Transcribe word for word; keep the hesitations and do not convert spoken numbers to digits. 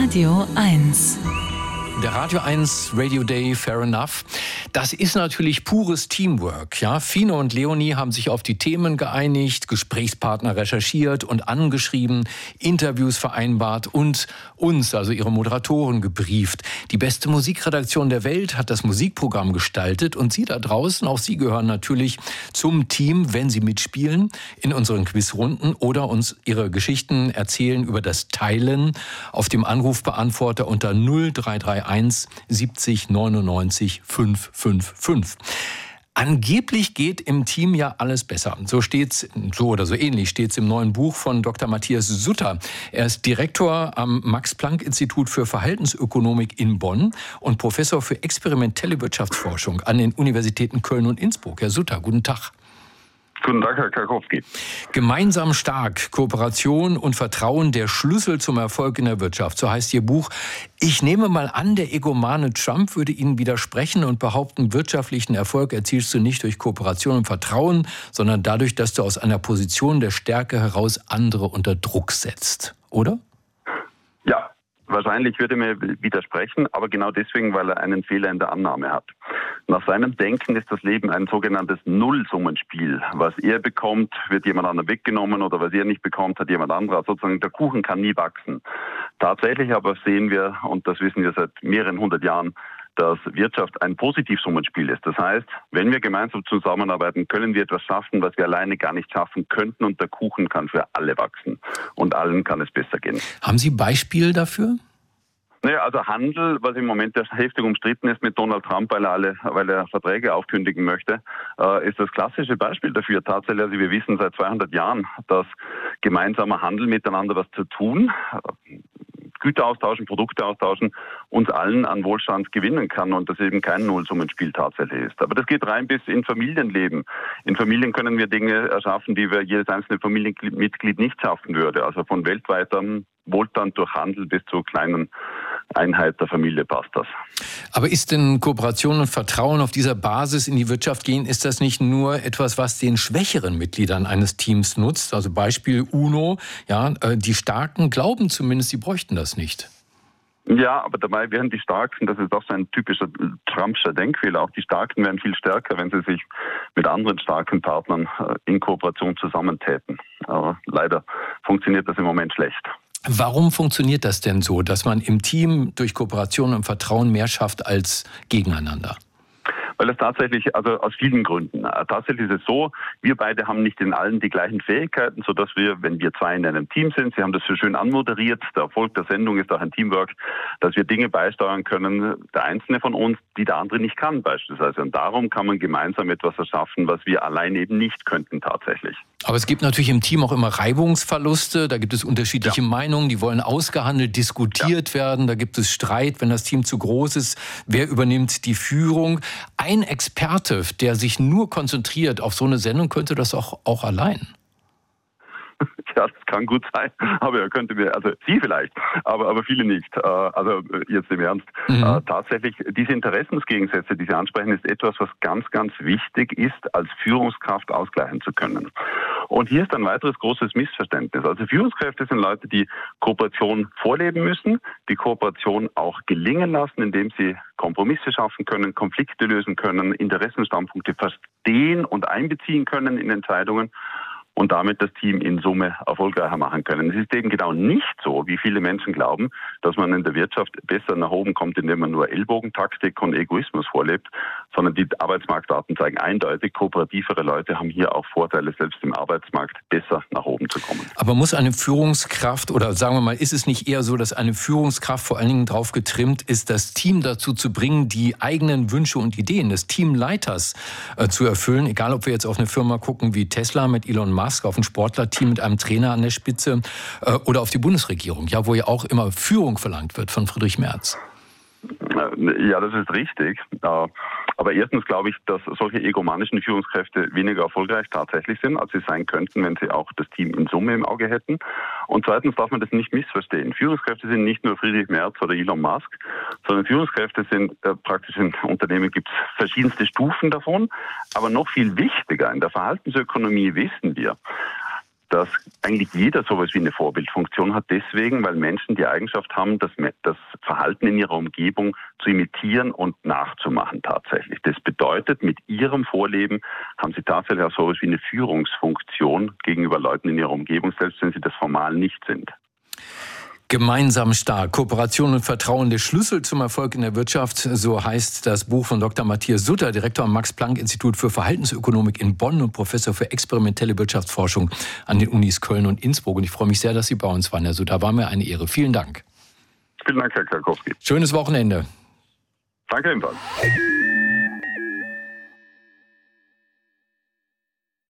Radio eins. Der Radio eins Radio Day, fair enough. Das ist natürlich pures Teamwork. Ja? Fino und Leonie haben sich auf die Themen geeinigt, Gesprächspartner recherchiert und angeschrieben, Interviews vereinbart und uns, also ihre Moderatoren, gebrieft. Die beste Musikredaktion der Welt hat das Musikprogramm gestaltet und Sie da draußen, auch Sie gehören natürlich zum Team, wenn Sie mitspielen in unseren Quizrunden oder uns Ihre Geschichten erzählen über das Teilen auf dem Anrufbeantworter unter null drei drei eins siebzig neunundneunzig fünf fünf fünf. Angeblich geht im Team ja alles besser. So steht's, so oder so ähnlich steht's im neuen Buch von Doktor Matthias Sutter. Er ist Direktor am Max-Planck-Institut für Verhaltensökonomik in Bonn und Professor für experimentelle Wirtschaftsforschung an den Universitäten Köln und Innsbruck. Herr Sutter, guten Tag. Guten Tag, Herr Karkowski. Gemeinsam stark, Kooperation und Vertrauen, der Schlüssel zum Erfolg in der Wirtschaft. So heißt Ihr Buch. Ich nehme mal an, der egomane Trump würde Ihnen widersprechen und behaupten, wirtschaftlichen Erfolg erzielst du nicht durch Kooperation und Vertrauen, sondern dadurch, dass du aus einer Position der Stärke heraus andere unter Druck setzt. Oder? Ja, wahrscheinlich würde er mir widersprechen, aber genau deswegen, weil er einen Fehler in der Annahme hat. Nach seinem Denken ist das Leben ein sogenanntes Nullsummenspiel. Was er bekommt, wird jemand anderem weggenommen oder was er nicht bekommt, hat jemand anderer. Sozusagen der Kuchen kann nie wachsen. Tatsächlich aber sehen wir, und das wissen wir seit mehreren hundert Jahren, dass Wirtschaft ein Positivsummenspiel ist. Das heißt, wenn wir gemeinsam zusammenarbeiten, können wir etwas schaffen, was wir alleine gar nicht schaffen könnten und der Kuchen kann für alle wachsen und allen kann es besser gehen. Haben Sie Beispiel dafür? Naja, also Handel, was im Moment heftig umstritten ist mit Donald Trump, weil er alle, weil er Verträge aufkündigen möchte, äh, ist das klassische Beispiel dafür. Tatsächlich, also wir wissen seit zweihundert Jahren, dass gemeinsamer Handel miteinander was zu tun, Güter austauschen, Produkte austauschen, uns allen an Wohlstand gewinnen kann und das eben kein Nullsummenspiel tatsächlich ist. Aber das geht rein bis in Familienleben. In Familien können wir Dinge erschaffen, die wir jedes einzelne Familienmitglied nicht schaffen würde. Also von weltweitem Wohlstand durch Handel bis zur kleinen Einheit der Familie passt das. Aber ist denn Kooperation und Vertrauen auf dieser Basis in die Wirtschaft gehen, ist das nicht nur etwas, was den schwächeren Mitgliedern eines Teams nutzt? Also Beispiel UNO, ja, die Starken glauben zumindest, sie bräuchten das nicht. Ja, aber dabei wären die Starken, das ist auch so ein typischer Trumpscher Denkfehler, auch die Starken wären viel stärker, wenn sie sich mit anderen starken Partnern in Kooperation zusammentäten. Aber leider funktioniert das im Moment schlecht. Warum funktioniert das denn so, dass man im Team durch Kooperation und Vertrauen mehr schafft als gegeneinander? Weil es tatsächlich, also aus vielen Gründen. Tatsächlich ist es so, wir beide haben nicht in allen die gleichen Fähigkeiten, sodass wir, wenn wir zwei in einem Team sind, Sie haben das so schön anmoderiert, der Erfolg der Sendung ist auch ein Teamwork, dass wir Dinge beisteuern können, der Einzelne von uns, die der andere nicht kann beispielsweise. Und darum kann man gemeinsam etwas erschaffen, was wir allein eben nicht könnten tatsächlich. Aber es gibt natürlich im Team auch immer Reibungsverluste, da gibt es unterschiedliche ja. Meinungen, die wollen ausgehandelt, diskutiert ja. werden, da gibt es Streit, wenn das Team zu groß ist, wer übernimmt die Führung. Ein Experte, der sich nur konzentriert auf so eine Sendung, könnte das auch, auch allein. Ja, das kann gut sein, aber er könnte mir, also Sie vielleicht, aber, aber viele nicht. Also jetzt im Ernst. Mhm. Tatsächlich, diese Interessensgegensätze, die Sie ansprechen, ist etwas, was ganz, ganz wichtig ist, als Führungskraft ausgleichen zu können. Und hier ist ein weiteres großes Missverständnis. Also Führungskräfte sind Leute, die Kooperation vorleben müssen, die Kooperation auch gelingen lassen, indem sie Kompromisse schaffen können, Konflikte lösen können, Interessenstandpunkte verstehen und einbeziehen können in Entscheidungen und damit das Team in Summe erfolgreicher machen können. Es ist eben genau nicht so, wie viele Menschen glauben, dass man in der Wirtschaft besser nach oben kommt, indem man nur Ellbogentaktik und Egoismus vorlebt, sondern die Arbeitsmarktdaten zeigen eindeutig, kooperativere Leute haben hier auch Vorteile, selbst im Arbeitsmarkt besser nach oben zu kommen. Aber muss eine Führungskraft, oder sagen wir mal, ist es nicht eher so, dass eine Führungskraft vor allen Dingen darauf getrimmt ist, das Team dazu zu bringen, die eigenen Wünsche und Ideen des Teamleiters äh, zu erfüllen, egal ob wir jetzt auf eine Firma gucken wie Tesla mit Elon Musk, auf ein Sportlerteam mit einem Trainer an der Spitze äh, oder auf die Bundesregierung, ja, wo ja auch immer Führung verlangt wird von Friedrich Merz. Ja, das ist richtig. Aber erstens glaube ich, dass solche egomanischen Führungskräfte weniger erfolgreich tatsächlich sind, als sie sein könnten, wenn sie auch das Team in Summe im Auge hätten. Und zweitens darf man das nicht missverstehen. Führungskräfte sind nicht nur Friedrich Merz oder Elon Musk, sondern Führungskräfte sind äh, praktisch in Unternehmen gibt es verschiedenste Stufen davon. Aber noch viel wichtiger, in der Verhaltensökonomie wissen wir, dass eigentlich jeder sowas wie eine Vorbildfunktion hat, deswegen, weil Menschen die Eigenschaft haben, das, das Verhalten in ihrer Umgebung zu imitieren und nachzumachen tatsächlich. Das bedeutet, mit ihrem Vorleben haben sie tatsächlich auch sowas wie eine Führungsfunktion gegenüber Leuten in ihrer Umgebung, selbst wenn sie das formal nicht sind. Gemeinsam stark. Kooperation und Vertrauen, der Schlüssel zum Erfolg in der Wirtschaft. So heißt das Buch von Doktor Matthias Sutter, Direktor am Max-Planck-Institut für Verhaltensökonomik in Bonn und Professor für experimentelle Wirtschaftsforschung an den Unis Köln und Innsbruck. Und ich freue mich sehr, dass Sie bei uns waren, Herr Sutter. War mir eine Ehre. Vielen Dank. Vielen Dank, Herr Krakowski. Schönes Wochenende. Danke ebenfalls.